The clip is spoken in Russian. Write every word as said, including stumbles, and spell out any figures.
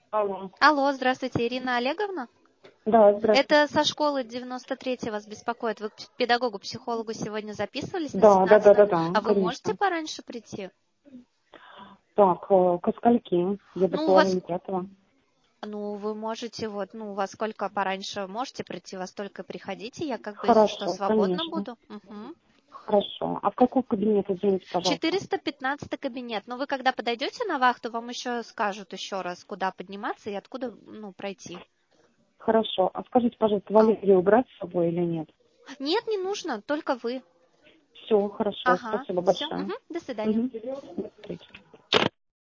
Алло. Алло, здравствуйте, Ирина Олеговна? Да, здравствуйте. Это со школы девяносто третьей вас беспокоит. Вы к педагогу-психологу сегодня записывались на Да, да, да, да, семнадцатое? да, А вы можете конечно. пораньше прийти? Так, э, ко скольки? Я до Ну, у вас, половины пятого. ну, вы можете, вот, ну, у вас сколько пораньше можете прийти, во столько приходите. Я как бы, если что, Хорошо, свободна конечно. буду. Угу. Хорошо. А в какой кабинет, извините, пожалуйста? четыреста пятнадцатый кабинет. Но вы когда подойдете на вахту, вам еще скажут еще раз, куда подниматься и откуда, ну, пройти. Хорошо. А скажите, пожалуйста, А. Валерию убрать с собой или нет? Нет, не нужно, только вы. Все, хорошо. Ага, Спасибо все, большое. до свидания. Угу. До встречи.